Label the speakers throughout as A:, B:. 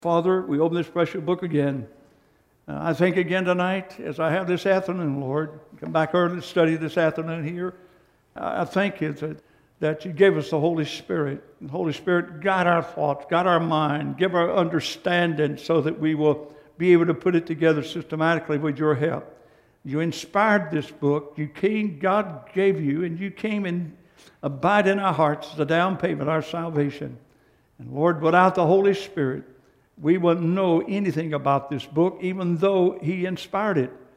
A: Father, we open this precious book again. I think again tonight, as I have this afternoon, Lord, come back early to study this afternoon here. I thank you that you gave us the Holy Spirit. The Holy Spirit, guide our thoughts, guide our mind, give our understanding so that we will be able to put it together systematically with your help. You inspired this book. You came, God gave you, and you came and abide in our hearts, the down payment, our salvation. And Lord, without the Holy Spirit, we wouldn't know anything about this book, even though he inspired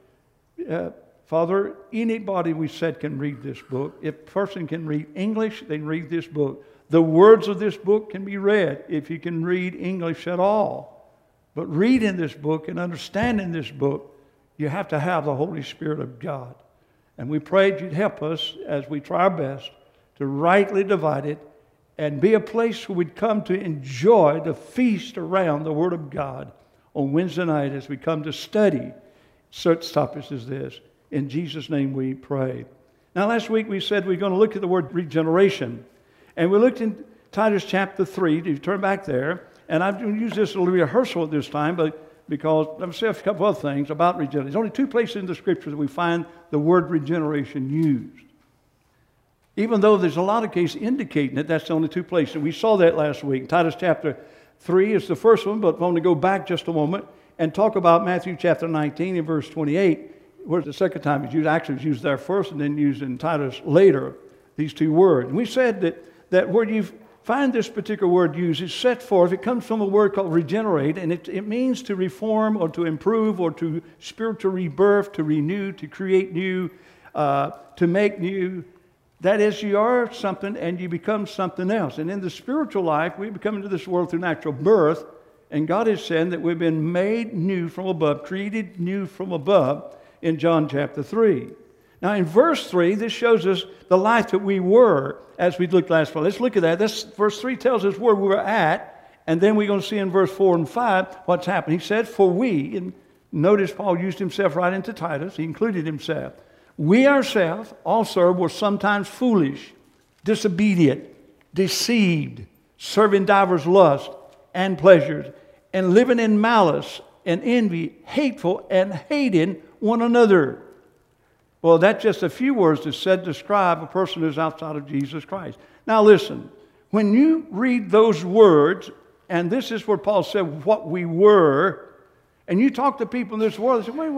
A: it. Father, anybody we said can read this book. If a person can read English, they can read this book. The words of this book can be read if you can read English at all. But reading this book and understanding this book, you have to have the Holy Spirit of God. And we prayed you'd help us as we try our best to rightly divide it and be a place where we'd come to enjoy the feast around the Word of God on Wednesday night as we come to study such topics as this. In Jesus' name we pray. Now, last week we said we're going to look at the word regeneration. And we looked in Titus chapter 3. If you turn back there, and I've used this as a little rehearsal at this time, but because I'm going to say a couple other things about regeneration. There's only two places in the Scripture that we find the word regeneration used. Even though there's a lot of cases indicating it, that's the only two places. We saw that last week. Titus chapter 3 is the first one, but I want to go back just a moment and talk about Matthew chapter 19 and verse 28, where the second time it's used. Actually, it's used there first and then used in Titus later, these two words. And we said that where you find this particular word used, it's set forth. It comes from a word called regenerate, and it means to reform or to improve or to spiritual rebirth, to renew, to create new, to make new. That is, you are something and you become something else. And in the spiritual life, we become into this world through natural birth. And God is saying that we've been made new from above, created new from above in John chapter 3. Now in verse 3, this shows us the life that we were as we looked last fall. Let's look at that. This verse 3 tells us where we were at. And then we're going to see in verse 4 and 5 what's happened. He said, for we, and notice Paul used himself right into Titus. He included himself. We ourselves also were sometimes foolish, disobedient, deceived, serving divers lusts and pleasures, and living in malice and envy, hateful and hating one another. Well, that's just a few words that said describe a person who's outside of Jesus Christ. Now listen, when you read those words, and this is where Paul said what we were, and you talk to people in this world, they say, wait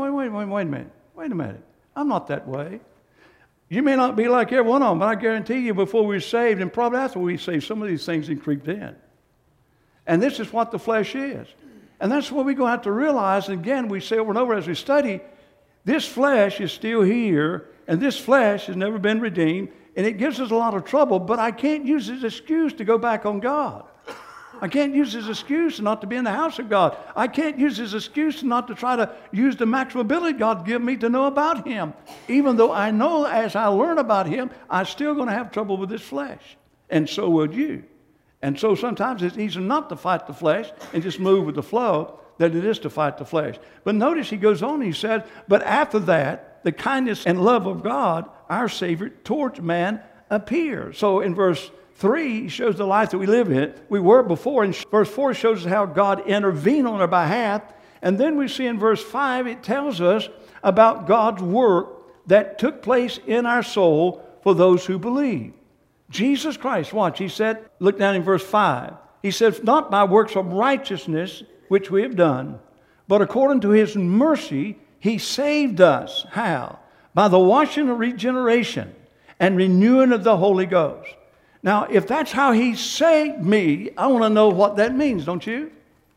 A: a minute. I'm not that way. You may not be like every one of them, but I guarantee you before we were saved, and probably after we were saved, some of these things had creeped in. And this is what the flesh is. And that's what we're going to have to realize. And again, we say over and over as we study, this flesh is still here, and this flesh has never been redeemed, and it gives us a lot of trouble, but I can't use it as an excuse to go back on God. I can't use his excuse not to be in the house of God. I can't use his excuse not to try to use the maximum ability God given me to know about him. Even though I know as I learn about him, I'm still going to have trouble with this flesh. And so will you. And so sometimes it's easier not to fight the flesh and just move with the flow than it is to fight the flesh. But notice he goes on, he says, but after that, the kindness and love of God, our Savior, towards man appears. So in verse 3 shows the life that we live in. We were before. And verse 4 shows us how God intervened on our behalf. And then we see in verse 5, it tells us about God's work that took place in our soul for those who believe. Jesus Christ, watch, he said, look down in verse 5. He says, not by works of righteousness which we have done, but according to his mercy, he saved us. How? By the washing of regeneration and renewing of the Holy Ghost. Now, if that's how he saved me, I want to know what that means, don't you?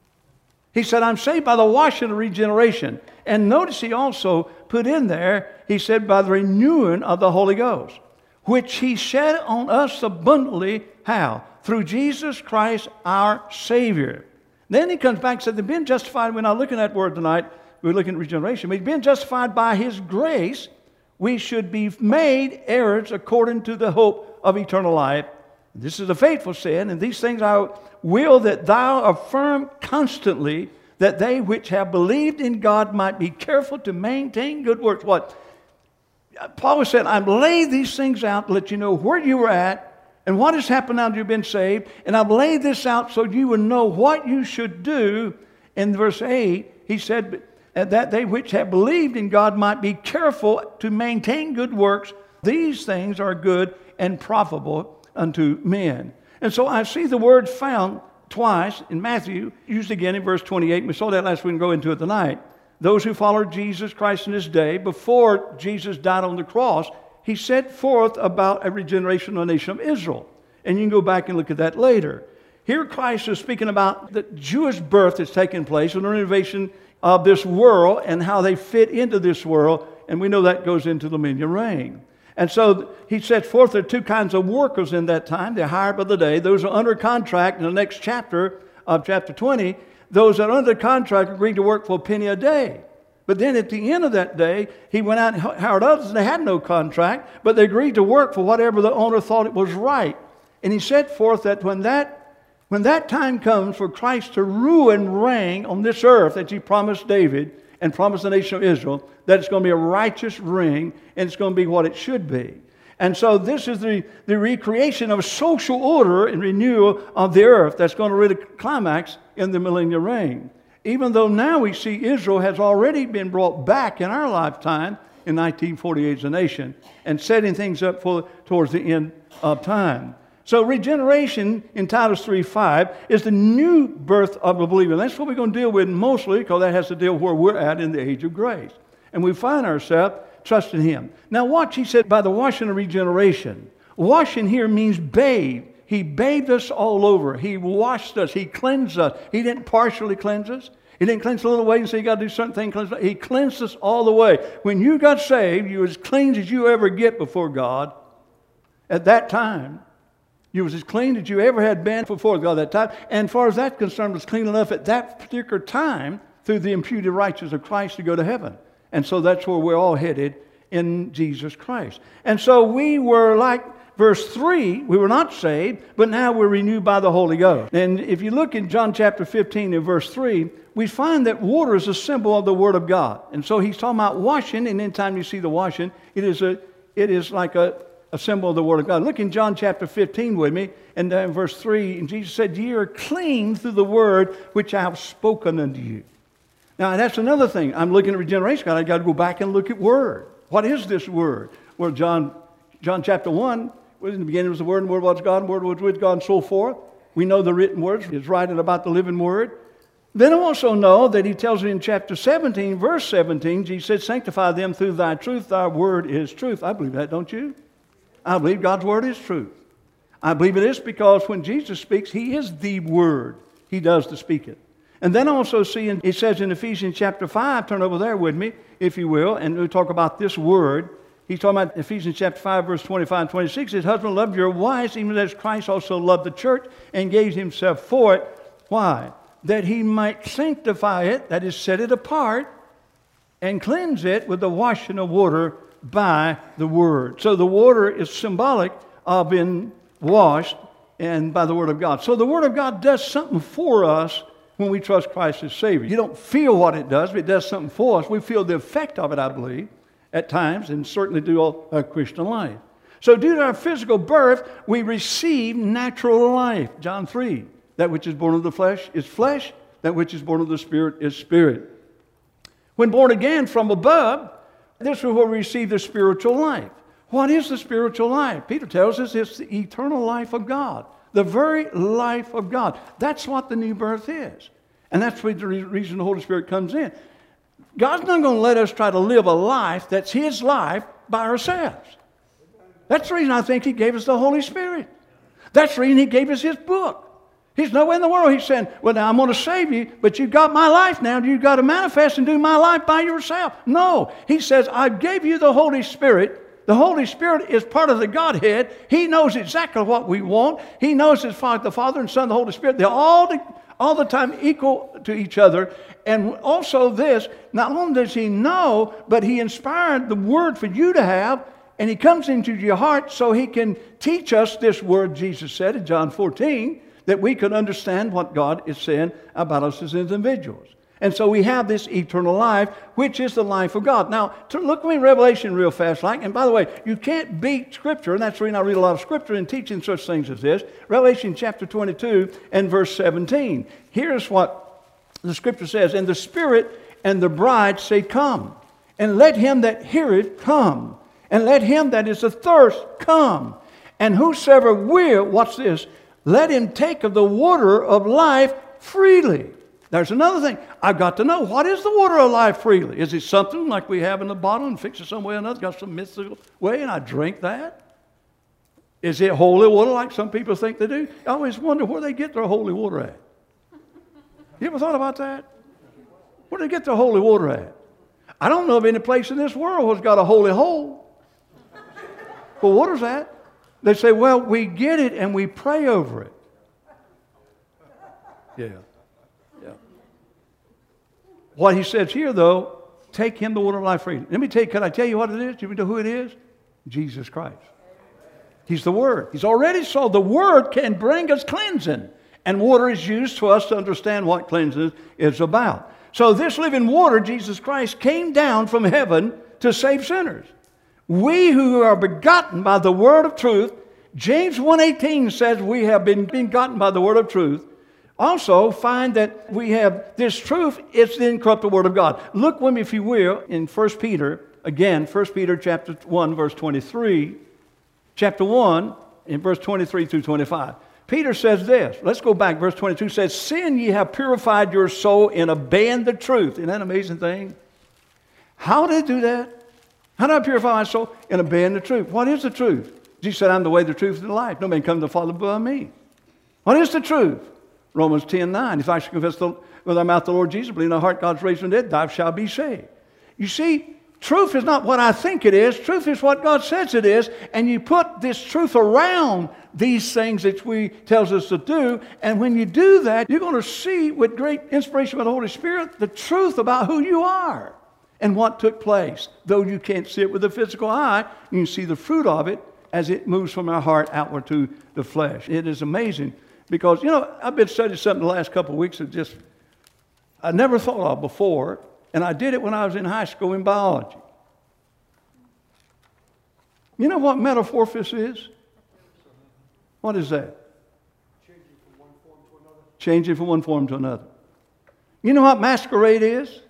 A: He said, I'm saved by the washing of regeneration. And notice he also put in there, he said, by the renewing of the Holy Ghost, which he shed on us abundantly, how? Through Jesus Christ our Savior. Then he comes back and said, they've been justified. We're not looking at that word tonight. We're looking at regeneration. We've been justified by his grace. We should be made heirs according to the hope of eternal life. This is a faithful sin, and these things I will that thou affirm constantly, that they which have believed in God might be careful to maintain good works. What? Paul was saying, I've laid these things out to let you know where you were at And what has happened now that you've been saved? And I've laid this out so you would know what you should do. In verse 8, he said, that they which have believed in God might be careful to maintain good works. These things are good and profitable unto men. And so I see the word found twice in Matthew, used again in verse 28. We saw that last week and go into it tonight. Those who followed Jesus Christ in his day, before Jesus died on the cross, he set forth about a regeneration of the nation of Israel. And you can go back and look at that later. Here Christ is speaking about the Jewish birth that's taking place and the renovation of this world and how they fit into this world. And we know that goes into the millennial reign. And so he sets forth there are two kinds of workers in that time. They're hired by the day. Those are under contract in the next chapter of chapter 20. Those that are under contract agreed to work for a penny a day. But then at the end of that day, he went out and hired others, and they had no contract, but they agreed to work for whatever the owner thought it was right. And he set forth that when that time comes for Christ to rule and reign on this earth that he promised David and promised the nation of Israel, that it's going to be a righteous reign, and it's going to be what it should be. And so this is the recreation of a social order and renewal of the earth that's going to really climax in the millennial reign. Even though now we see Israel has already been brought back in our lifetime in 1948 as a nation and setting things up towards the end of time. So regeneration in Titus 3:5 is the new birth of the believer. And that's what we're going to deal with mostly, because that has to deal with where we're at in the age of grace. And we find ourselves trusting him. Now watch, he said, by the washing of regeneration. Washing here means bathe. He bathed us all over. He washed us. He cleansed us. He didn't partially cleanse us. He didn't cleanse a little way and say you got to do certain things. He cleansed us all the way. When you got saved, you were as clean as you ever get before God. At that time, you was as clean as you ever had been before God at that time. And as far as that's concerned, was clean enough at that particular time through the imputed righteousness of Christ to go to heaven. And so that's where we're all headed in Jesus Christ. And so we were like verse 3, we were not saved, but now we're renewed by the Holy Ghost. And if you look in John chapter 15 and verse 3, we find that water is a symbol of the Word of God. And so he's talking about washing, and anytime you see the washing, it is like a symbol of the Word of God. Look in John chapter 15 with me, and in verse 3, and Jesus said, "Ye are clean through the word which I have spoken unto you." Now, that's another thing. I'm looking at regeneration. I've got to go back and look at Word. What is this Word? Well, John chapter 1, in the beginning was the Word, and the Word was God, and the Word was with God, and so forth. We know the written words. He's writing about the living Word. Then I also know that he tells me in chapter 17, verse 17, Jesus said, "Sanctify them through thy truth. Thy word is truth." I believe that, don't you? I believe God's Word is truth. I believe it is because when Jesus speaks, he is the Word. He does to speak it. And then I also see, it says in Ephesians chapter 5, turn over there with me, if you will, and we'll talk about this word. He's talking about Ephesians chapter 5, verse 25 and 26. It says, "Husband, love your wives, even as Christ also loved the church and gave himself for it." Why? That he might sanctify it, that is, set it apart, and cleanse it with the washing of water by the word. So the water is symbolic of being washed and by the Word of God. So the Word of God does something for us when we trust Christ as Savior. You don't feel what it does, but it does something for us. We feel the effect of it, I believe, at times, and certainly do all our Christian life. So due to our physical birth, we receive natural life. John 3, that which is born of the flesh is flesh, that which is born of the Spirit is spirit. When born again from above, this is where we receive the spiritual life. What is the spiritual life? Peter tells us it's the eternal life of God. The very life of God. That's what the new birth is. And that's the reason the Holy Spirit comes in. God's not going to let us try to live a life that's His life by ourselves. That's the reason I think He gave us the Holy Spirit. That's the reason He gave us His book. He's nowhere in the world. He's saying, well, now I'm going to save you, but you've got my life now. You've got to manifest and do my life by yourself. No. He says, I gave you the Holy Spirit. The Holy Spirit is part of the Godhead. He knows exactly what we want. He knows His Father, the Father and Son, and the Holy Spirit. They're all the time equal to each other. And also this, not only does He know, but He inspired the Word for you to have, and He comes into your heart so He can teach us this Word, Jesus said in John 14, that we can understand what God is saying about us as individuals. And so we have this eternal life, which is the life of God. Now, look with me in Revelation real fast. And by the way, you can't beat Scripture, and that's the reason I read a lot of Scripture in teaching such things as this. Revelation chapter 22 and verse 17. Here's what the Scripture says. And the Spirit and the bride say, Come. And let him that heareth come. And let him that is athirst come. And whosoever will, watch this, let him take of the water of life freely. There's another thing. I've got to know, what is the water of life freely? Is it something like we have in the bottle and fix it some way or another, got some mystical way, and I drink that? Is it holy water like some people think they do? I always wonder where they get their holy water at. You ever thought about that? Where do they get their holy water at? I don't know of any place in this world that's got a holy hole. Well, what is that? They say, well, we get it and we pray over it. Yeah. What he says here, though, take him the water of life freely. Let me tell you, can I tell you what it is? Do you know who it is? Jesus Christ. He's the Word. He's already so the Word can bring us cleansing. And water is used for us to understand what cleansing is about. So this living water, Jesus Christ, came down from heaven to save sinners. We who are begotten by the word of truth, James 1:18 says we have been begotten by the word of truth. Also find that we have this truth, it's the incorruptible word of God. Look with me, if you will, in 1 Peter, again, 1 Peter chapter 1, verse 23. Chapter 1, in verse 23 through 25. Peter says this. Let's go back. Verse 22 says, Seeing ye have purified your soul in obeying the truth. Isn't that an amazing thing? How did I do that? How do I purify my soul? In obeying the truth. What is the truth? Jesus said, I'm the way, the truth, and the life. No man comes to the Father but by me. What is the truth? Romans 10:9. If I shall confess with thy mouth the Lord Jesus, believe in thy heart God's raised from the dead, thou shalt be saved. You see, truth is not what I think it is. Truth is what God says it is. And you put this truth around these things that we tells us to do. And when you do that, you're going to see with great inspiration by the Holy Spirit the truth about who you are and what took place. Though you can't see it with the physical eye, you can see the fruit of it as it moves from our heart outward to the flesh. It is amazing because, I've been studying something the last couple of weeks that just I never thought of before. And I did it when I was in high school in biology. You know what metamorphosis is? What is that?
B: Changing from one form to another.
A: Changing from one form to another. You know what masquerade is?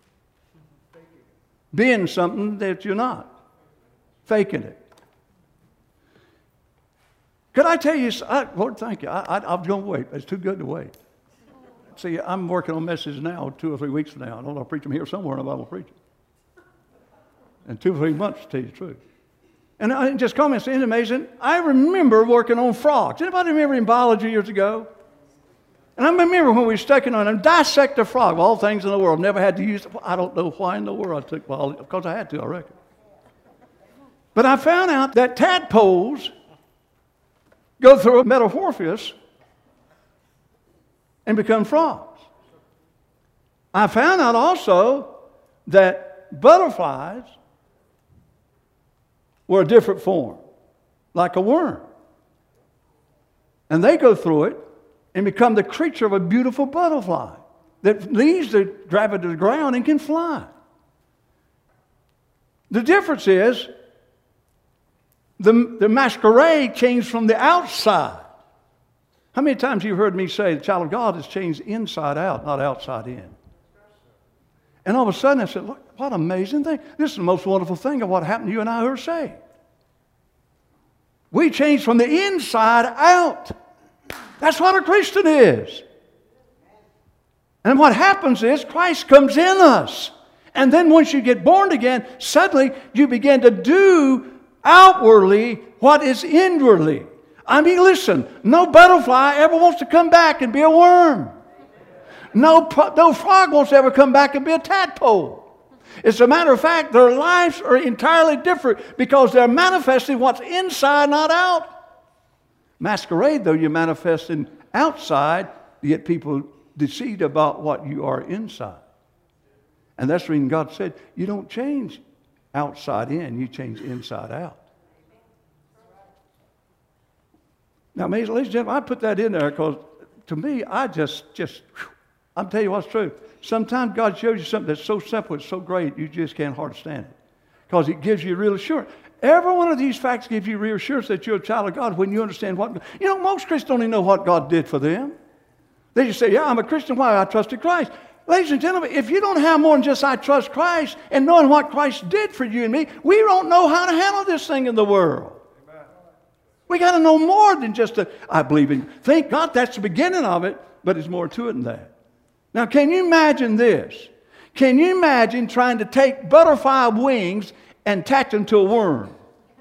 A: Being something that you're not. Faking it. Could I tell you, Lord, thank you. I'm going to wait. It's too good to wait. See, I'm working on messages now, 2 or 3 weeks from now. I don't know, I'll preach them here somewhere in the Bible preaching. In 2 or 3 months, to tell you the truth. And I just comment, it's amazing. I remember working on frogs. Anybody remember in biology years ago? And I remember when we were studying on them, dissect a frog, of all things in the world. Never had to use it. I don't know why in the world I took biology, because I had to, I reckon. But I found out that tadpoles go through a metamorphosis and become frogs. I found out also that butterflies were a different form, like a worm. And they go through it and become the creature of a beautiful butterfly that leaves the gravity to the ground and can fly. The difference is the masquerade changed from the outside. How many times have you heard me say the child of God is changed inside out, not outside in? And all of a sudden I said, look, what an amazing thing. This is the most wonderful thing of what happened to you and I who are saved. We changed from the inside out. That's what a Christian is. And what happens is Christ comes in us. And then once you get born again, suddenly you begin to do outwardly what is inwardly. I mean, listen, no butterfly ever wants to come back and be a worm. No frog wants to ever come back and be a tadpole. As a matter of fact, their lives are entirely different because they're manifesting what's inside, not out. Masquerade, though, you're manifesting outside, yet people deceived about what you are inside. And that's the reason God said, you don't change outside in, you change inside out. Now, ladies and gentlemen, I put that in there because to me, I just I'm telling you what's true. Sometimes God shows you something that's so simple, it's so great, you just can't hardly stand it. Because it gives you real assurance. Every one of these facts gives you reassurance that you're a child of God when you understand what... You know, most Christians don't even know what God did for them. They just say, yeah, I'm a Christian. Why? I trusted Christ. Ladies and gentlemen, if you don't have more than just I trust Christ and knowing what Christ did for you and me, we don't know how to handle this thing in the world. Amen. We got to know more than just I believe in. Thank God that's the beginning of it, but there's more to it than that. Now, can you imagine this? Can you imagine trying to take butterfly wings and attach them to a worm?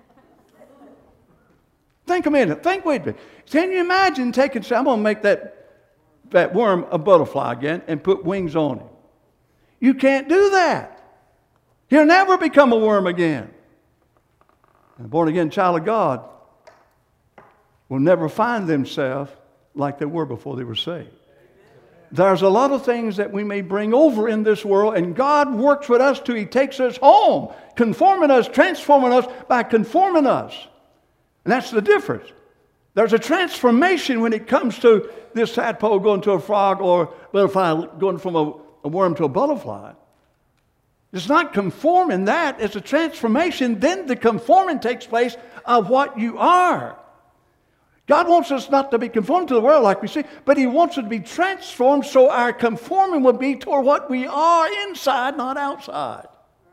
A: Think a minute. Think with me. Can you imagine taking, I'm going to make that worm a butterfly again and put wings on him. You can't do that. He'll never become a worm again. And a born-again child of God will never find themselves like they were before they were saved. There's a lot of things that we may bring over in this world, and God works with us till He takes us home, conforming us, transforming us by conforming us. And that's the difference. There's a transformation when it comes to this tadpole going to a frog or butterfly going from a worm to a butterfly. It's not conforming that. It's a transformation. Then the conforming takes place of what you are. God wants us not to be conformed to the world like we see, but He wants us to be transformed so our conforming will be toward what we are inside, not outside.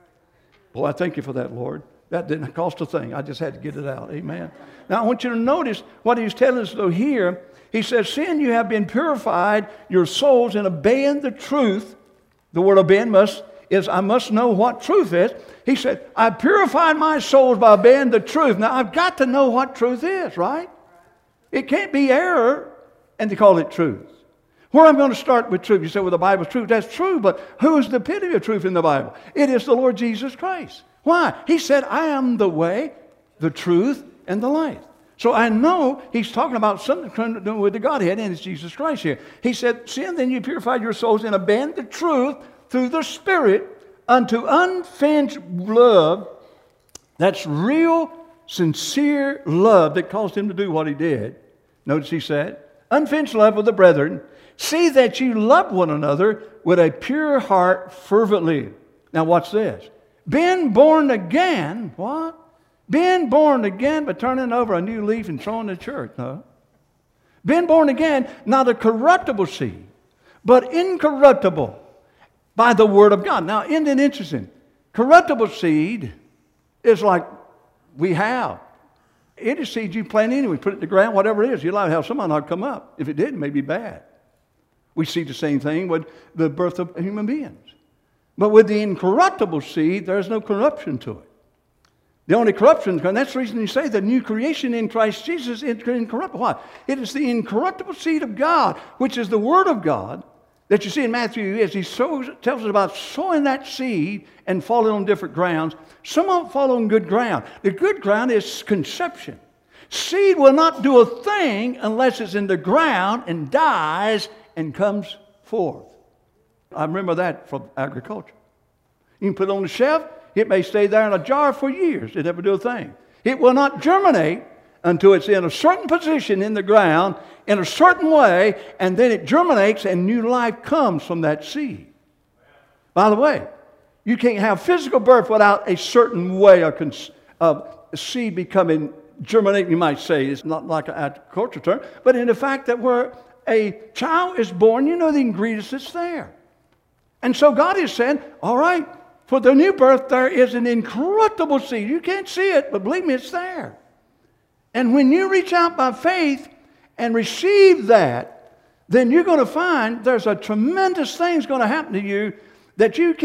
A: Boy, I thank You for that, Lord. That didn't cost a thing. I just had to get it out. Amen. Now, I want you to notice what He's telling us, though, here. He says, seeing you have been purified, your souls, in obeying the truth. The word obeying is I must know what truth is. He said, I purified my souls by obeying the truth. Now, I've got to know what truth is, right? It can't be error and to call it truth. Where I'm going to start with truth. You say, well, the Bible's truth. That's true, but who is the epitome of truth in the Bible? It is the Lord Jesus Christ. Why? He said, I am the way, the truth, and the life. So I know He's talking about something to do with the Godhead, and it's Jesus Christ here. He said, see, and then you purified your souls and obeying the truth through the Spirit unto unfeigned love. That's real, sincere love that caused Him to do what He did. Notice He said, unfeigned love with the brethren. See that you love one another with a pure heart fervently. Now watch this. Being born again, what? Being born again, but turning over a new leaf and throwing the church. No. Being born again, not a corruptible seed, but incorruptible by the Word of God. Now, isn't it interesting? Corruptible seed is like we have. Any seed you plant anyway, put it in the ground, whatever it is, you'll have something not come up. If it did, it may be bad. We see the same thing with the birth of human beings. But with the incorruptible seed, there's no corruption to it. The only corruption, and that's the reason you say the new creation in Christ Jesus is incorruptible. Why? It is the incorruptible seed of God, which is the Word of God, that you see in Matthew as He tells us about sowing that seed and falling on different grounds. Some of them fall on good ground. The good ground is conception. Seed will not do a thing unless it's in the ground and dies and comes forth. I remember that from agriculture. You can put it on the shelf. It may stay there in a jar for years. It never do a thing. It will not germinate until it's in a certain position in the ground, in a certain way, and then it germinates and new life comes from that seed. By the way, you can't have physical birth without a certain way of seed becoming germinating, you might say. It's not like an agricultural term, but in the fact that where a child is born, you know the ingredients that's there. And so God is saying, all right, for the new birth, there is an incorruptible seed. You can't see it, but believe me, it's there. And when you reach out by faith and receive that, then you're going to find there's a tremendous thing going to happen to you that you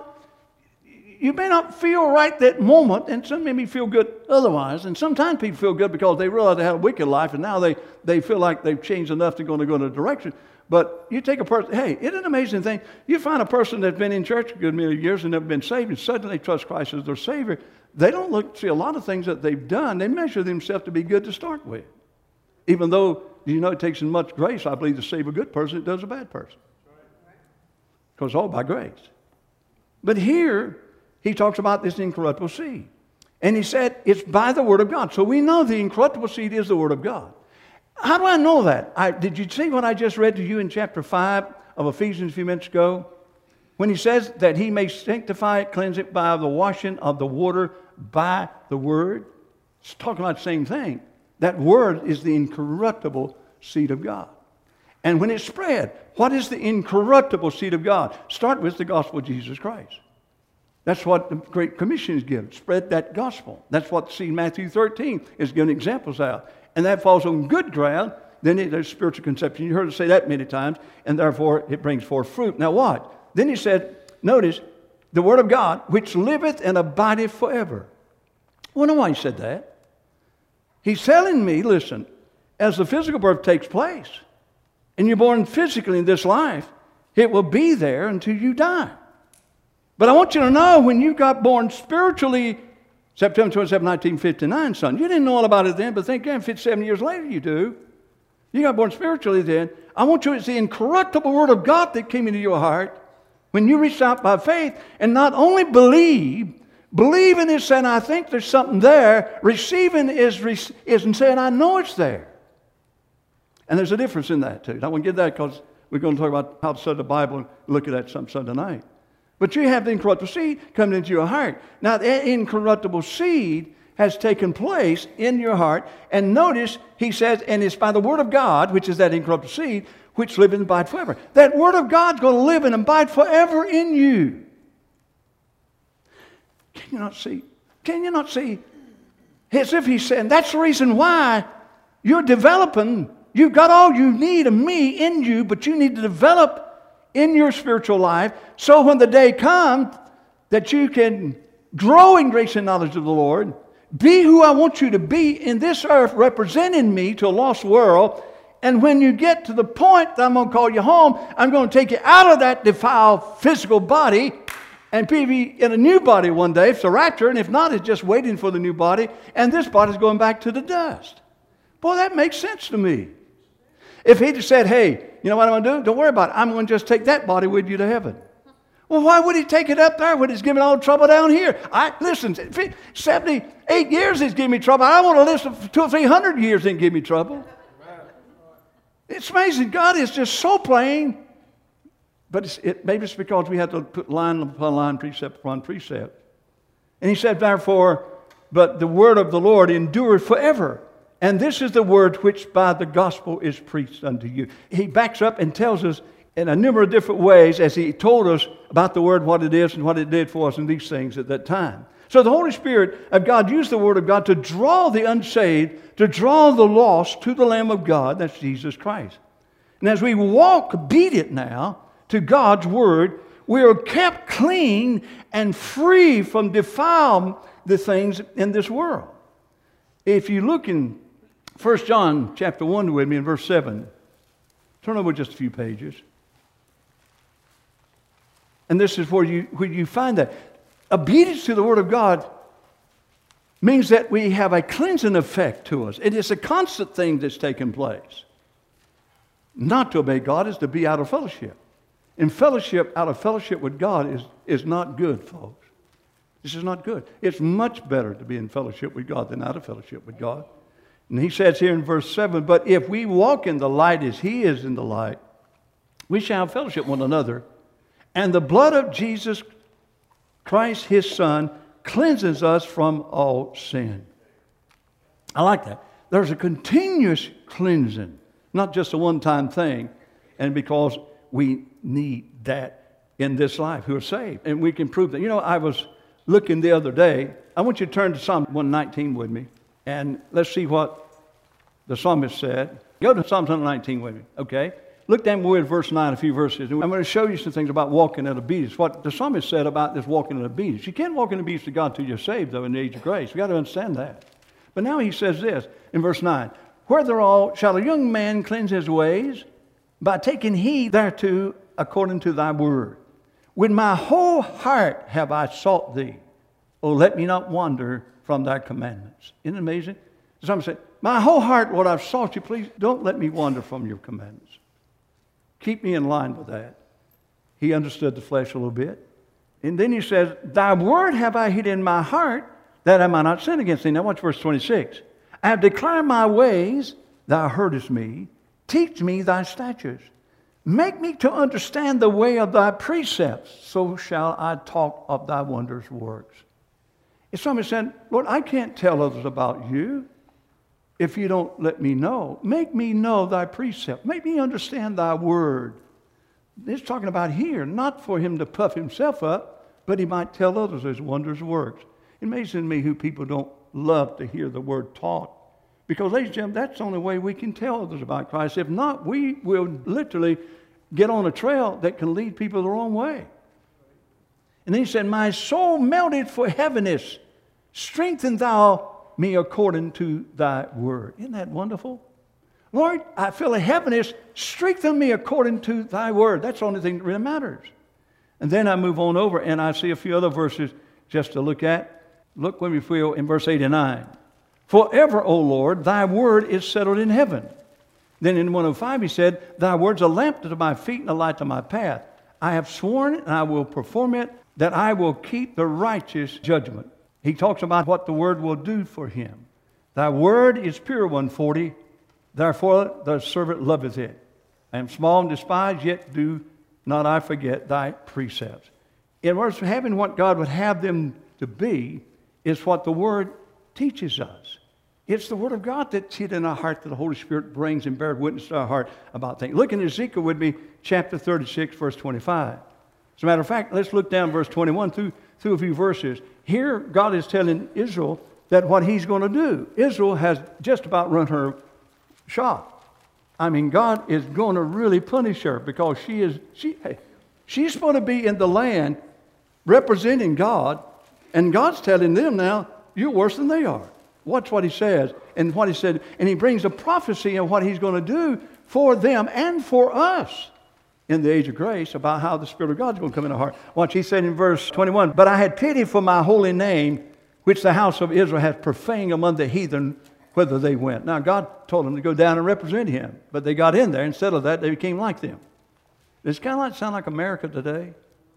A: may not feel right that moment, and some maybe feel good otherwise. And sometimes people feel good because they realize they had a wicked life, and now they feel like they've changed enough to go in a direction. But you take a person, hey, isn't it an amazing thing? You find a person that's been in church a good many years and never been saved, and suddenly they trust Christ as their Savior. They don't see a lot of things that they've done. They measure themselves to be good to start with. Even though, it takes as much grace, I believe, to save a good person as it does a bad person. Because all by grace. But here, he talks about this incorruptible seed. And he said, it's by the Word of God. So we know the incorruptible seed is the Word of God. How do I know that? Did you see what I just read to you in chapter 5 of Ephesians a few minutes ago, when he says that he may sanctify it, cleanse it by the washing of the water by the word, it's talking about the same thing. That word is the incorruptible seed of God. And when it's spread, what is the incorruptible seed of God? Start with the gospel of Jesus Christ. That's what the Great Commission is given. Spread that gospel. That's what the seed in Matthew 13 is giving examples of. And that falls on good ground. Then there's spiritual conception. You heard us say that many times. And therefore, it brings forth fruit. Now what? Then he said, notice, the word of God, which liveth and abideth forever. I wonder why he said that. He's telling me, listen, as the physical birth takes place, and you're born physically in this life, it will be there until you die. But I want you to know, when you got born spiritually, September 27, 1959, son, you didn't know all about it then, but think again, 57 years later you do. You got born spiritually then. I want you, it's the incorruptible word of God that came into your heart when you reached out by faith, and not only believing is saying, I think there's something there. Receiving is saying, I know it's there. And there's a difference in that too. I want to get that because we're going to talk about how to study the Bible and look at that some Sunday night. But you have the incorruptible seed coming into your heart. Now, that incorruptible seed has taken place in your heart. And notice, he says, and it's by the word of God, which is that incorruptible seed, which live and abide forever. That word of God's going to live and abide forever in you. Can you not see? Can you not see? As if he's saying, that's the reason why you're developing. You've got all you need of me in you, but you need to develop in your spiritual life, so when the day comes that you can grow in grace and knowledge of the Lord, be who I want you to be in this earth, representing me to a lost world. And when you get to the point that I'm going to call you home, I'm going to take you out of that defiled physical body and be in a new body one day. If it's a rapture, and if not, it's just waiting for the new body, and this body's going back to the dust. Boy, that makes sense to me. If he'd have said, hey, you know what I'm going to do? Don't worry about it. I'm going to just take that body with you to heaven. Well, why would he take it up there when he's giving all the trouble down here? Listen, 78 years he's giving me trouble. I want to listen for 200 or 300 years and give me trouble. It's amazing. God is just so plain. But maybe it's because we have to put line upon line, precept upon precept. And he said, therefore, but the word of the Lord endureth forever. And this is the word which by the gospel is preached unto you. He backs up and tells us in a number of different ways, as he told us about the word, what it is and what it did for us in these things at that time. So the Holy Spirit of God used the word of God to draw the unsaved, to draw the lost to the Lamb of God, that's Jesus Christ. And as we walk obedient now to God's word, we are kept clean and free from defiling the things in this world. If you look in 1 John chapter 1 with me in verse 7. Turn over just a few pages. And this is where you find that. Obedience to the Word of God means that we have a cleansing effect to us. It is a constant thing that's taking place. Not to obey God is to be out of fellowship. And fellowship, out of fellowship with God is not good, folks. This is not good. It's much better to be in fellowship with God than out of fellowship with God. And he says here in verse 7, but if we walk in the light as he is in the light, we shall have fellowship with one another. And the blood of Jesus Christ, his Son, cleanses us from all sin. I like that. There's a continuous cleansing, not just a one-time thing. And because we need that in this life who are saved. And we can prove that. You know, I was looking the other day. I want you to turn to Psalm 119 with me. And let's see what the psalmist said. Go to Psalm 119 with me, okay? Look down with verse 9, a few verses. I'm going to show you some things about walking in obedience. What the psalmist said about this walking in obedience. You can't walk in obedience to God until you're saved, though, in the age of grace. You've got to understand that. But now he says this in verse 9. Wherewithal shall a young man cleanse his ways? By taking heed thereto according to thy word. With my whole heart have I sought thee. Oh, let me not wander from thy commandments. Isn't it amazing? Some say, my whole heart, Lord, I've sought you. Please don't let me wander from your commandments. Keep me in line with that. He understood the flesh a little bit. And then he says, thy word have I hid in my heart, that I might not sin against thee. Now watch verse 26. I have declared my ways, thou heardest me. Teach me thy statutes. Make me to understand the way of thy precepts, so shall I talk of thy wondrous works. If somebody said, Lord, I can't tell others about you if you don't let me know. Make me know thy precepts. Make me understand thy word. It's talking about here, not for him to puff himself up, but he might tell others his wondrous works. It amazes me who people don't love to hear the word taught. Because, ladies and gentlemen, that's the only way we can tell others about Christ. If not, we will literally get on a trail that can lead people the wrong way. And then he said, my soul melted for heaviness. Strengthen thou me according to thy word. Isn't that wonderful? Lord, I feel a heaviness. Strengthen me according to thy word. That's the only thing that really matters. And then I move on over and I see a few other verses just to look at. Look when we feel in verse 8 and 9. Forever, O Lord, thy word is settled in heaven. Then in 105 he said, thy words are a lamp to my feet and a light to my path. I have sworn and I will perform it, that I will keep the righteous judgment. He talks about what the word will do for him. Thy word is pure, 140. Therefore the servant loveth it. I am small and despised, yet do not I forget thy precepts. In words, having what God would have them to be is what the word teaches us. It's the word of God that's hid in our heart that the Holy Spirit brings and bears witness to our heart about things. Look in Ezekiel with me, chapter 36, verse 25. As a matter of fact, let's look down verse 21 through a few verses. Here, God is telling Israel that what he's going to do. Israel has just about run her shop. I mean, God is going to really punish her because she's supposed to be in the land representing God, and God's telling them now, you're worse than they are. Watch what he says and what he said. And he brings a prophecy of what he's going to do for them and for us in the age of grace about how the Spirit of God is going to come in our heart. Watch, he said in verse 21, but I had pity for my holy name, which the house of Israel hath profaned among the heathen, whither they went. Now, God told them to go down and represent him, but they got in there. Instead of that, they became like them. It's kind of like sound like America today.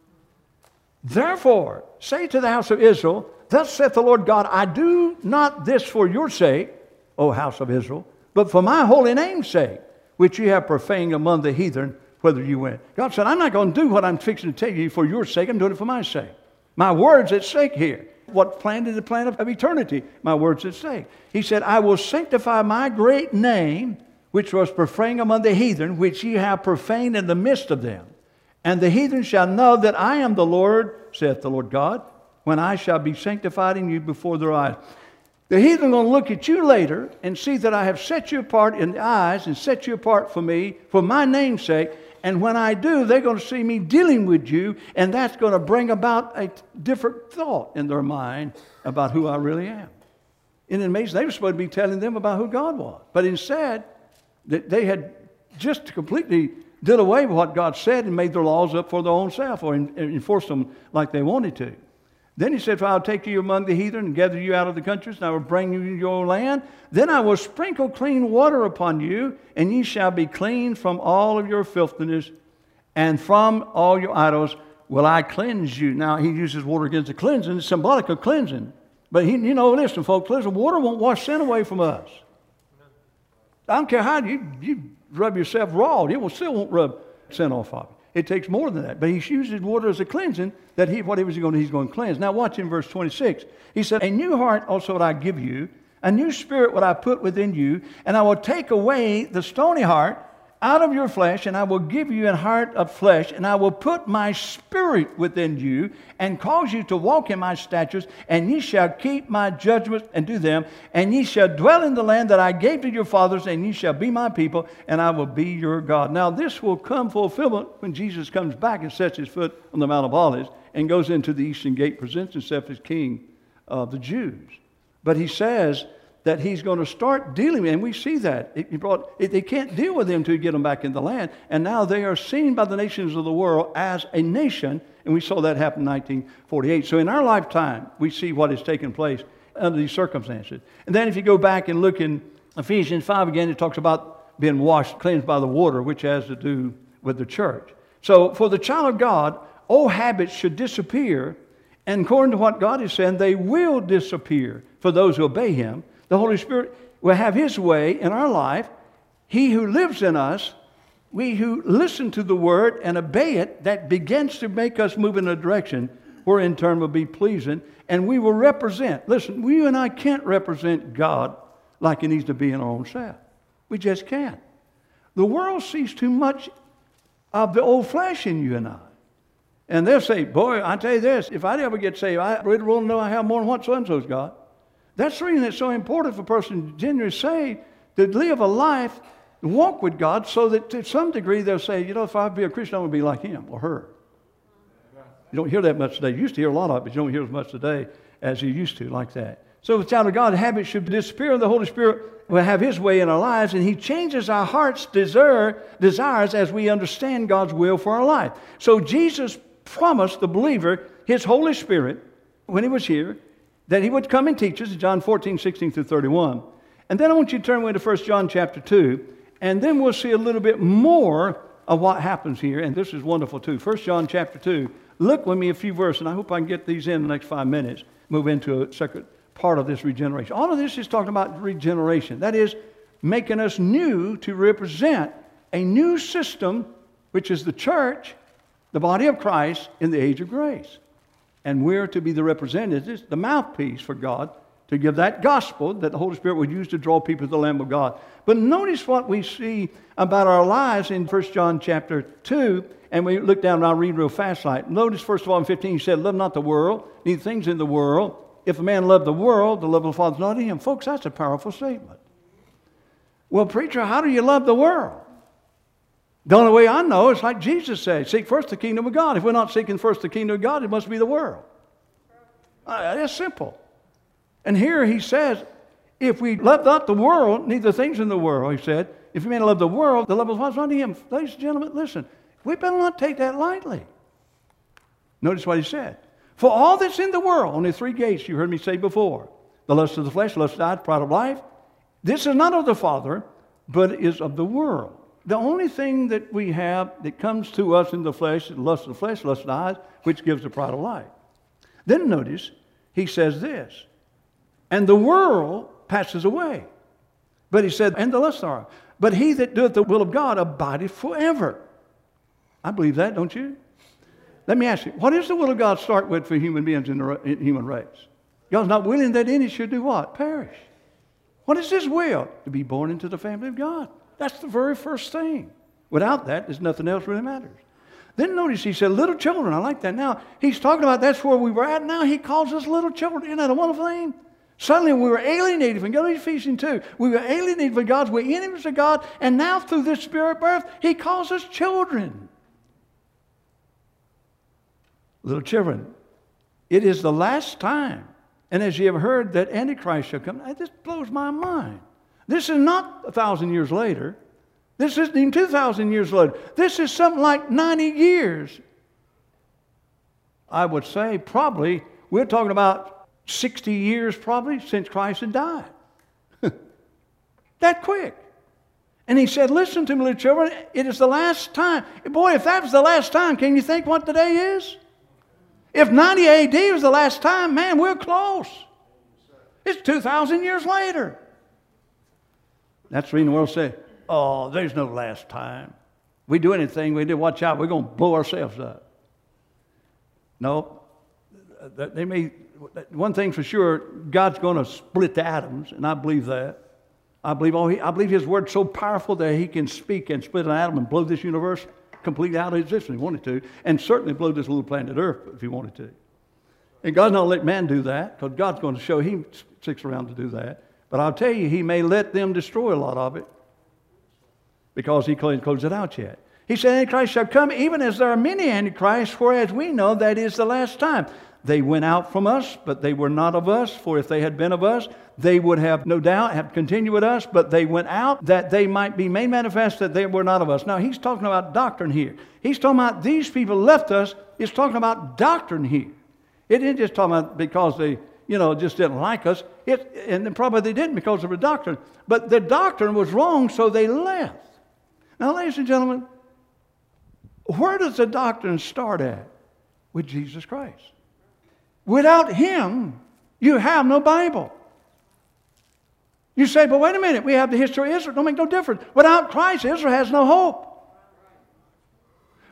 A: Therefore, say to the house of Israel, thus saith the Lord God, I do not this for your sake, O house of Israel, but for my holy name's sake, which you have profaned among the heathen, whither you went. God said, I'm not going to do what I'm fixing to tell you for your sake. I'm doing it for my sake. My word's at stake here. What plan is the plan of eternity? My word's at stake. He said, I will sanctify my great name, which was profaned among the heathen, which ye have profaned in the midst of them. And the heathen shall know that I am the Lord, saith the Lord God, when I shall be sanctified in you before their eyes. The heathen are going to look at you later and see that I have set you apart in the eyes and set you apart for me, for my name's sake. And when I do, they're going to see me dealing with you, and that's going to bring about a different thought in their mind about who I really am. Isn't it amazing? They were supposed to be telling them about who God was. But instead, they had just completely did away with what God said and made their laws up for their own self or enforced them like they wanted to. Then he said, for I'll take you among the heathen and gather you out of the countries, and I will bring you to your land. Then I will sprinkle clean water upon you, and ye shall be clean from all of your filthiness, and from all your idols will I cleanse you. Now, he uses water against the cleansing. It's symbolic of cleansing. But, listen, folks, listen, water won't wash sin away from us. I don't care how you rub yourself raw. It still won't rub sin off of you. It takes more than that. But he uses water as a cleansing that he's going to cleanse. Now watch in verse 26. He said, a new heart also would I give you, a new spirit would I put within you, and I will take away the stony heart out of your flesh, and I will give you a heart of flesh, and I will put my spirit within you, and cause you to walk in my statutes, and ye shall keep my judgments and do them, and ye shall dwell in the land that I gave to your fathers, and ye shall be my people, and I will be your God. Now this will come fulfillment when Jesus comes back and sets his foot on the Mount of Olives and goes into the eastern gate, presents himself as king of the Jews. But he says that he's going to start dealing with, and we see that. They can't deal with them until you get them back in the land. And now they are seen by the nations of the world as a nation, and we saw that happen in 1948. So in our lifetime, we see what has taken place under these circumstances. And then if you go back and look in Ephesians 5 again, it talks about being washed, cleansed by the water, which has to do with the church. So for the child of God, old habits should disappear, and according to what God is saying, they will disappear for those who obey him. The Holy Spirit will have his way in our life. He who lives in us we who listen to the word and obey it, that begins to make us move in a direction where in turn will be pleasing, and we will represent. Listen, you and I can't represent God like He needs to be in our own self. We just can't. The world sees too much of the old flesh in you and I. And they'll say, boy, I tell you this, if I ever get saved, I really want to know I have more than what so-and-so's got. That's the reason it's so important for a person to genuinely saved to live a life, walk with God, so that to some degree they'll say, you know, if I be a Christian, I want to be like him or her. You don't hear that much today. You used to hear a lot of it, but you don't hear as much today as you used to like that. So the child of God, habits should disappear. The Holy Spirit will have His way in our lives, and He changes our heart's desires as we understand God's will for our life. So Jesus promised the believer His Holy Spirit when He was here, that He would come and teach us, John 14, 16 through 31. And then I want you to turn with to 1 John chapter 2, and then we'll see a little bit more of what happens here. And this is wonderful too. 1 John chapter 2. Look with me a few verses, and I hope I can get these in the next 5 minutes. Move into a second part of this regeneration. All of this is talking about regeneration. That is, making us new to represent a new system, which is the church, the body of Christ in the age of grace. And we're to be the representatives, the mouthpiece for God, to give that gospel that the Holy Spirit would use to draw people to the Lamb of God. But notice what we see about our lives in 1 John chapter 2, and we look down and I'll read real fast like. Notice first of all in 15 he said, love not the world, neither things in the world. If a man love the world, the love of the Father is not in him. Folks, that's a powerful statement. Well, preacher, how do you love the world? The only way I know is like Jesus said, seek first the kingdom of God. If we're not seeking first the kingdom of God, it must be the world. That's simple. And here he says, if we love not the world, neither things in the world, he said, if a man love the world, the love of the Father is not in him. Ladies and gentlemen, listen, we better not take that lightly. Notice what he said. For all that's in the world, only three gates you heard me say before. The lust of the flesh, lust of the eyes, pride of life. This is not of the Father, but is of the world. The only thing that we have that comes to us in the flesh is lust of the flesh, lust of the eyes, which gives the pride of life. Then notice, he says this, and the world passes away. But he said, and the lust thereof. But he that doeth the will of God abideth forever. I believe that, don't you? Let me ask you, what does the will of God start with for human beings in the human race? God's not willing that any should do what? Perish. What is His will? To be born into the family of God. That's the very first thing. Without that, there's nothing else really matters. Then notice he said, little children. I like that. Now, he's talking about that's where we were at. Now he calls us little children. Isn't that a wonderful thing? Suddenly we were alienated from God. Ephesians 2. We were alienated from God. We're enemies of God. And now through this Spirit birth, He calls us children. Little children, it is the last time. And as you have heard that Antichrist shall come, this blows my mind. This is not 1,000 years later. This isn't even 2,000 years later. This is something like 90 years. I would say probably, we're talking about 60 years probably since Christ had died. That quick. And he said, listen to me, little children, it is the last time. Boy, if that was the last time, can you think what today is? If 90 AD was the last time, man, we're close. It's 2,000 years later. That's the reason the world says, oh, there's no last time. We do anything, we do, watch out, we're going to blow ourselves up. No, they may, one thing for sure, God's going to split the atoms, and I believe that. I believe His word's so powerful that He can speak and split an atom and blow this universe completely out of existence if He wanted to, and certainly blow this little planet Earth if He wanted to. And God's not let man do that, because God's going to show He sticks around to do that. But I'll tell you, He may let them destroy a lot of it, because He couldn't close it out yet. He said, Antichrist shall come, even as there are many Antichrists, whereas we know that is the last time. They went out from us, but they were not of us. For if they had been of us, they would have no doubt have continued with us. But they went out that they might be made manifest that they were not of us. Now, he's talking about doctrine here. He's talking about these people left us. He's talking about doctrine here. It isn't just talking about because they, just didn't like us. And probably they didn't because of the doctrine. But the doctrine was wrong, so they left. Now, ladies and gentlemen, where does the doctrine start at? With Jesus Christ. Without Him, you have no Bible. You say, but wait a minute, we have the history of Israel. Don't make no difference. Without Christ, Israel has no hope.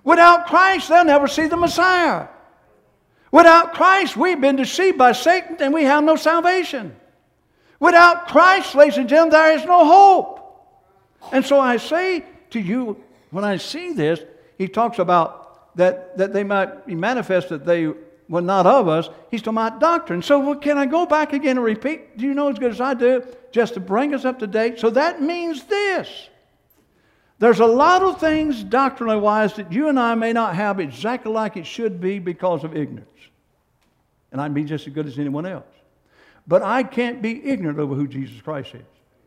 A: Without Christ, they'll never see the Messiah. Without Christ, we've been deceived by Satan and we have no salvation. Without Christ, ladies and gentlemen, there is no hope. And so I say to you, when I see this, he talks about that they might be manifest that they were not of us. He's talking about doctrine. So can I go back again and repeat? Do you know as good as I do? Just to bring us up to date. So that means this. There's a lot of things doctrinally wise that you and I may not have exactly like it should be because of ignorance. And I'd be just as good as anyone else. But I can't be ignorant over who Jesus Christ is.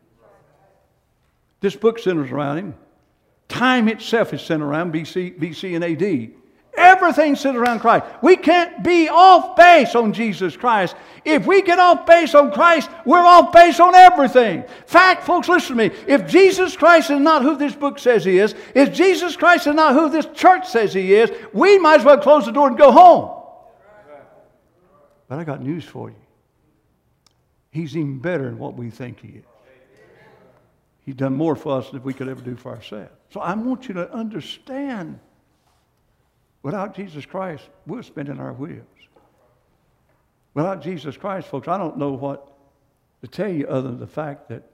A: This book centers around him. Time itself is centered around BC and AD. Everything centered around Christ. We can't be off base on Jesus Christ. If we get off base on Christ, we're off base on everything. Fact, folks, listen to me. If Jesus Christ is not who this book says he is, if Jesus Christ is not who this church says he is, we might as well close the door and go home. But I got news for you. He's even better than what we think he is. He's done more for us than we could ever do for ourselves. So I want you to understand, without Jesus Christ, we're spinning our wheels. Without Jesus Christ, folks, I don't know what to tell you other than the fact that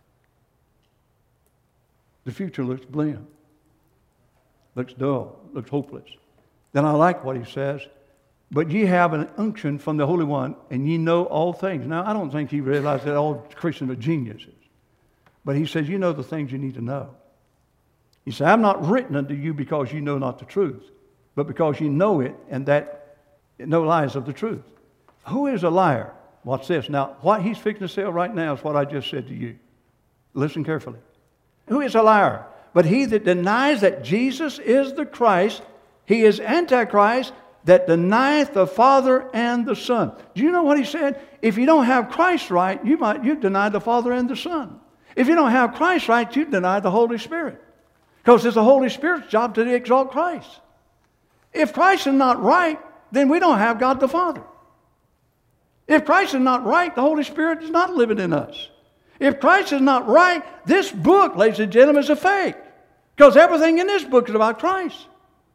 A: the future looks blim, looks dull, looks hopeless. Then I like what he says. But ye have an unction from the Holy One, and ye know all things. Now, I don't think he realized that all Christians are geniuses. But he says, you know the things you need to know. He said, I'm not written unto you because you know not the truth, but because you know it, and that no lies of the truth. Who is a liar? Watch this. Now, what he's fixing to say right now is what I just said to you. Listen carefully. Who is a liar? But he that denies that Jesus is the Christ, he is Antichrist, that denieth the Father and the Son. Do you know what he said? If you don't have Christ right, you've denied the Father and the Son. If you don't have Christ right, you've denied the Holy Spirit. Because it's the Holy Spirit's job to exalt Christ. If Christ is not right, then we don't have God the Father. If Christ is not right, the Holy Spirit is not living in us. If Christ is not right, this book, ladies and gentlemen, is a fake. Because everything in this book is about Christ.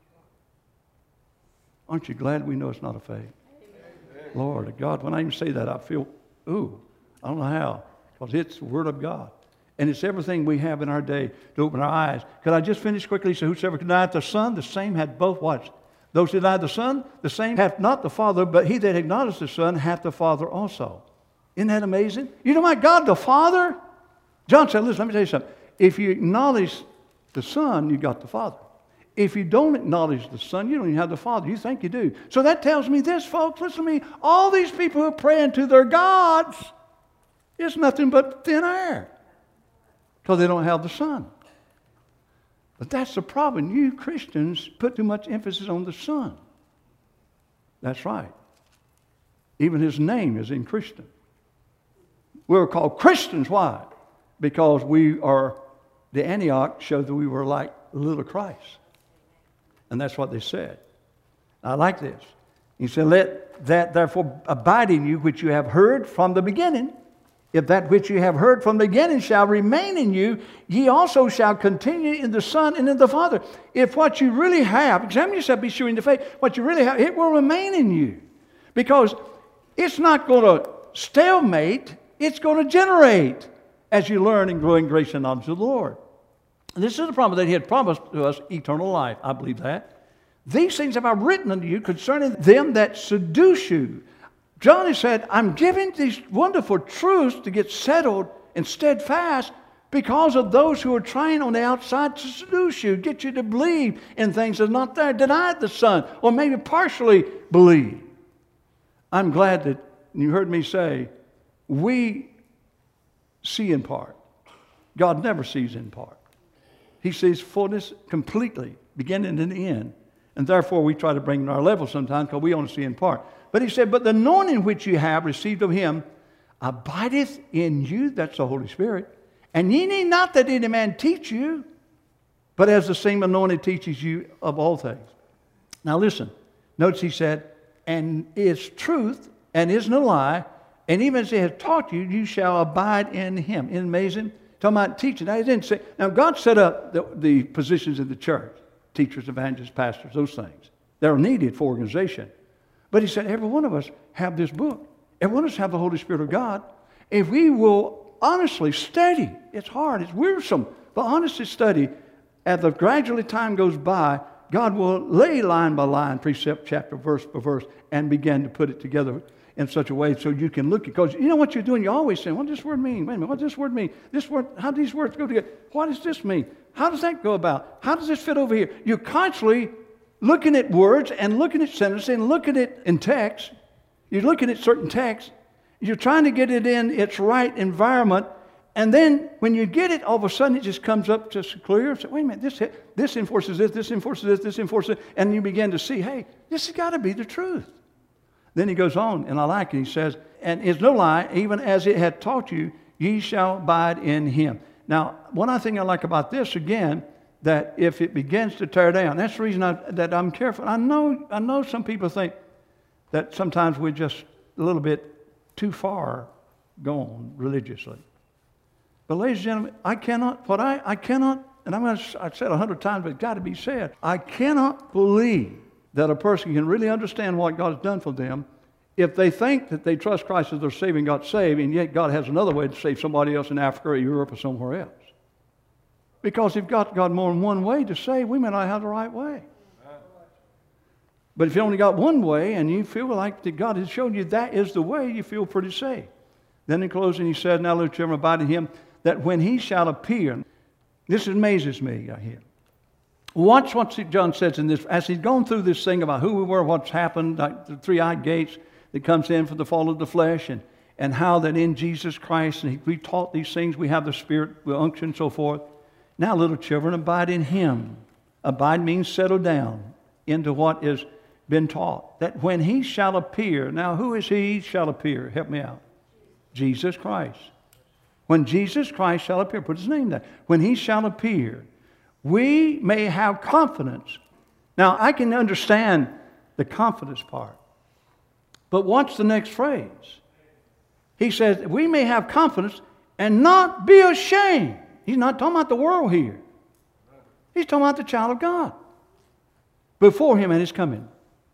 A: Aren't you glad we know it's not a fake? Amen. Lord God, when I even say that, I feel, I don't know how. Because it's the Word of God. And it's everything we have in our day to open our eyes. Could I just finish quickly? So whosoever denieth the Son, the same hath both what? Those who deny the Son, the same hath not the Father, but he that acknowledges the Son hath the Father also. Isn't that amazing? You know my God, the Father? John said, listen, let me tell you something. If you acknowledge the Son, you got the Father. If you don't acknowledge the Son, you don't even have the Father. You think you do. So that tells me this, folks. Listen to me. All these people who are praying to their gods is nothing but thin air. Because they don't have the Son. But that's the problem. You Christians put too much emphasis on the Son. That's right. Even his name is in Christian. We're called Christians. Why? Because the Antioch showed that we were like little Christ. And that's what they said. I like this. He said, let that therefore abide in you which you have heard from the beginning. If that which you have heard from the beginning shall remain in you, ye also shall continue in the Son and in the Father. If what you really have, examine yourself, be sure in the faith, what you really have, it will remain in you. Because it's not going to stalemate, it's going to generate as you learn and grow in grace and knowledge of the Lord. And this is the promise that he had promised to us, eternal life. I believe that. These things have I written unto you concerning them that seduce you. John has said, I'm giving these wonderful truths to get settled and steadfast because of those who are trying on the outside to seduce you, get you to believe in things that are not there, deny the Son, or maybe partially believe. I'm glad that you heard me say, we see in part. God never sees in part. He sees fullness completely, beginning and the end. And therefore we try to bring in our level sometimes because we only see in part. But he said, but the anointing which you have received of him abideth in you, that's the Holy Spirit. And ye need not that any man teach you, but as the same anointing teaches you of all things. Now listen, notice he said, and is truth, and is no lie, and even as he has taught you, you shall abide in him. Isn't it amazing? Talking about teaching. Now, he didn't say, now God set up the positions in the church. teachers, evangelists, pastors, those things. They're needed for organization. But he said, every one of us have this book. Every one of us have the Holy Spirit of God. If we will honestly study, it's hard, it's wearisome, but honestly study, as the gradually time goes by, God will lay line by line, precept, chapter, verse by verse, and begin to put it together in such a way so you can look at, because you know what you're doing, you're always saying, what does this word mean? Wait a minute, what does this word mean? This word, how do these words go together? What does this mean? How does that go about? How does this fit over here? You're constantly looking at words and looking at sentences and looking at in text. You're looking at certain texts. You're trying to get it in its right environment. And then when you get it, all of a sudden it just comes up just clear. So, wait a minute, this enforces this enforces this enforces this. And you begin to see, hey, this has got to be the truth. Then he goes on, and I like it. He says, and it's no lie, even as it had taught you, ye shall abide in him. Now, one thing I like about this, again, that if it begins to tear down, that's the reason that I'm careful. I know some people think that sometimes we're just a little bit too far gone religiously. But ladies and gentlemen, I cannot, and I've said 100 times, but it's got to be said, I cannot believe that a person can really understand what God has done for them if they think that they trust Christ as their Savior and got saved, and yet God has another way to save somebody else in Africa or Europe or somewhere else. Because if God more than one way to save, we may not have the right way. But if you only got one way and you feel like that God has shown you that is the way, you feel pretty safe. Then in closing he said, now little children, abide in him, that when he shall appear, this amazes me here. Watch what John says in this, as he's gone through this thing about who we were, what's happened, like the three-eyed gates that comes in for the fall of the flesh, and how that in Jesus Christ, and we taught these things, we have the Spirit, the unction, and so forth. Now, little children, abide in him. Abide means settle down into what has been taught. That when he shall appear, now who is he shall appear? Help me out. Jesus Christ. When Jesus Christ shall appear, put his name there. When he shall appear, we may have confidence. Now, I can understand the confidence part. But watch the next phrase. He says, we may have confidence and not be ashamed. He's not talking about the world here. He's talking about the child of God before him and his coming.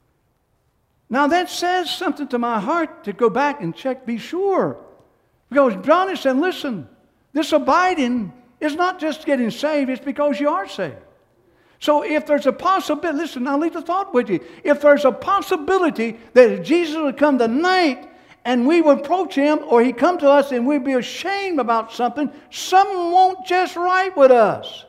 A: Now, that says something to my heart to go back and check, be sure. Because John is saying, listen, this abiding is not just getting saved, it's because you are saved. So if there's a possibility, listen, I'll leave the thought with you. If there's a possibility that Jesus would come tonight and we would approach him, or he'd come to us and we'd be ashamed about something won't just right with us.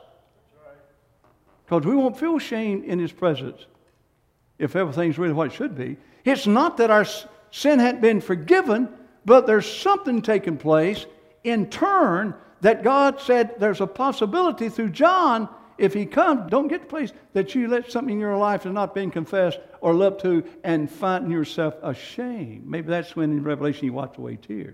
A: Because we won't feel shame in his presence if everything's really what it should be. It's not that our sin hadn't been forgiven, but there's something taking place in turn that God said there's a possibility through John, if he comes, don't get to the place that you let something in your life that's not being confessed or loved to and find yourself ashamed. Maybe that's when in Revelation you wipe away tears.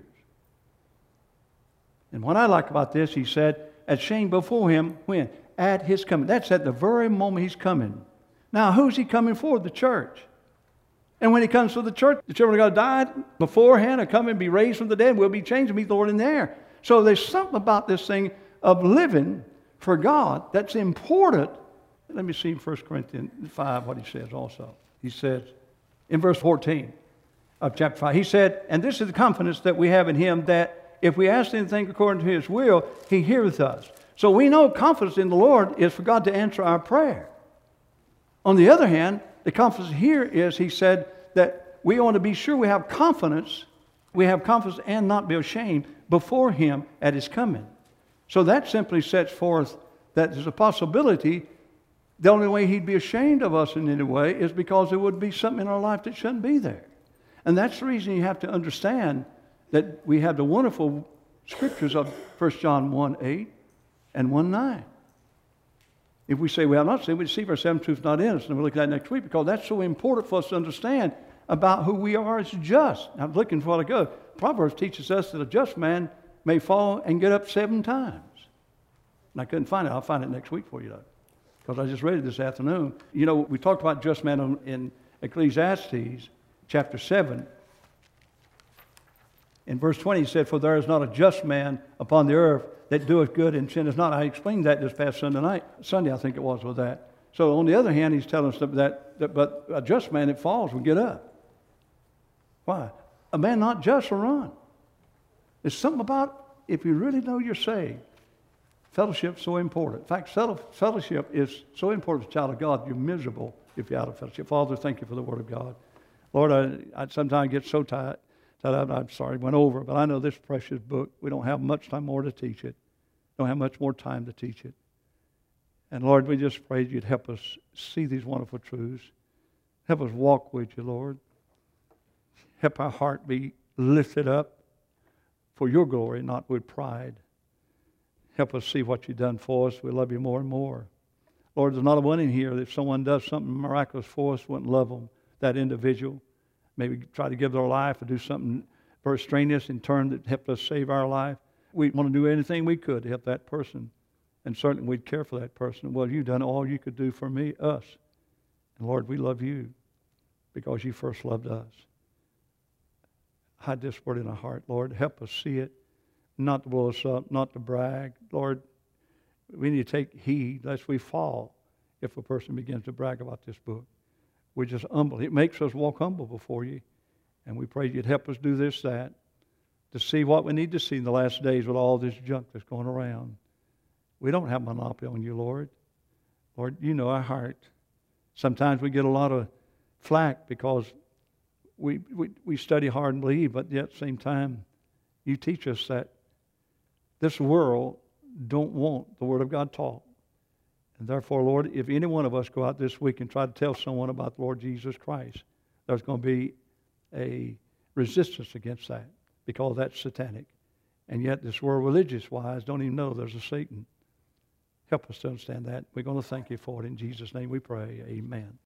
A: And what I like about this, he said, ashamed before him, when? At his coming. That's at the very moment he's coming. Now, who's he coming for? The church. And when he comes for the church, the children of God died beforehand and come and be raised from the dead. We'll be changed and meet the Lord in there. So there's something about this thing of living for God that's important. Let me see in 1 Corinthians 5 what he says also. He says in verse 14 of chapter 5, he said, and this is the confidence that we have in him, that if we ask anything according to his will, he heareth us. So we know confidence in the Lord is for God to answer our prayer. On the other hand, the confidence here is, he said, that we want to be sure we have confidence and not be ashamed before him at his coming. So that simply sets forth that there's a possibility the only way he'd be ashamed of us in any way is because there would be something in our life that shouldn't be there. And that's the reason you have to understand that we have the wonderful scriptures of 1 John 1:8 and 1:9. If we say we have not sinned, we deceive ourselves, truth not in us. And we'll look at that next week because that's so important for us to understand about who we are as just. I'm looking for what I go. Proverbs teaches us that a just man may fall and get up 7 times. And I couldn't find it. I'll find it next week for you, though, because I just read it this afternoon. You know, we talked about just man in Ecclesiastes chapter 7. In verse 20, he said, for there is not a just man upon the earth that doeth good and sinneth not. I explained that this past Sunday, I think it was with that. So on the other hand, he's telling us but a just man that falls will get up. Why? A man not just will run. There's something about, if you really know you're saved, fellowship's so important. In fact, fellowship is so important to a child of God, you're miserable if you're out of fellowship. Father, thank you for the Word of God. Lord, I sometimes get so tired up. I'm sorry, went over, but I know this precious book, we don't have much time more to teach it. Don't have much more time to teach it. And Lord, we just pray you'd help us see these wonderful truths. Help us walk with you, Lord. Help our heart be lifted up for your glory, not with pride. Help us see what you've done for us. We love you more and more. Lord, there's not a one in here that if someone does something miraculous for us, wouldn't love them, that individual. Maybe try to give their life or do something very strenuous in turn that helped us save our life. We want to do anything we could to help that person. And certainly we'd care for that person. Well, you've done all you could do for me, us. And Lord, we love you because you first loved us. Hide this word in our heart, Lord. Help us see it, not to blow us up, not to brag. Lord, we need to take heed lest we fall if a person begins to brag about this book. We're just humble. It makes us walk humble before you. And we pray you'd help us do this, that, to see what we need to see in the last days with all this junk that's going around. We don't have monopoly on you, Lord. Lord, you know our heart. Sometimes we get a lot of flack because we study hard and believe, but yet at the same time, you teach us that this world don't want the Word of God taught. And therefore, Lord, if any one of us go out this week and try to tell someone about the Lord Jesus Christ, there's going to be a resistance against that because that's satanic. And yet this world, religious-wise, don't even know there's a Satan. Help us to understand that. We're going to thank you for it. In Jesus' name we pray. Amen.